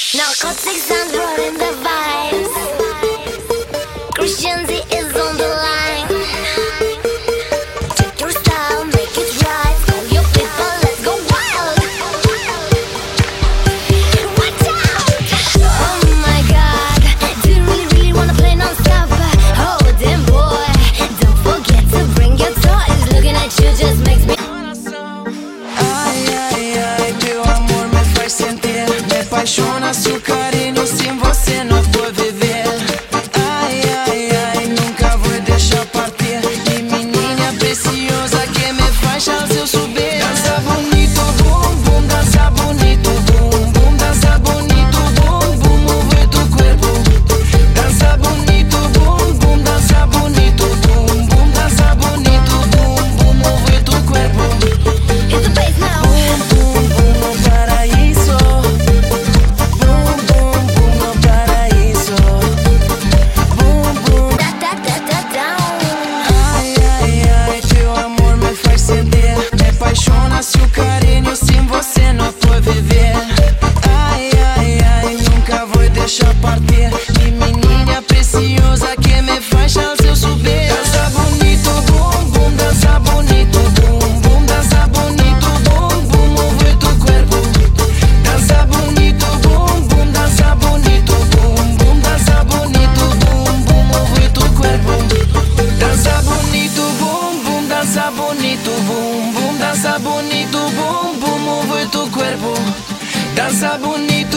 Narcotics and rolling the vibes. Christian Z is on the line. Check your style, make it right. Call your people, let's go wild. Watch out! Oh my God, do you really wanna play non-stop? Oh damn boy, don't forget to bring your toys. Looking at you just makes me. Ai, ai, ai, teu amor me faz sentir. Me apaixona se o carinho sem você não for viver. Ai, ai, ai, nunca vou deixar partir. E menina preciosa que me faz ao seu subir. Dança bonito, bum, bum, dança bonito, bum, bum, dança bonito, bum, bum, move tu corpo. Dança bonito, bum, bum, dança bonito, bum, bum, dança bonito, bum, bum, move tu corpo. Hit the bass now. Bum, bum, bum, no paraíso. Bum, bum, bum, no paraíso. Bum, bum. Down. Ai, ai, ai, teu amor me faz ceder. Me apaixona se o carinho sem você não for viver. Ai, ai, ai, nunca vou deixar partir. E menina preciosa que me faz ao seu subir. Dança bonito, bum, bum, dança bonito, bum, bum, dança bonito, bum, bum, move tu corpo. Dança bonito, bum, bum, dança bonito, bum, bum, dança bonito, bum, bum, move tu corpo. Dança bonito, bum, bum, dança bonito, bum, bum, dança bonito, bum, bum, move tu corpo. Dança bonito.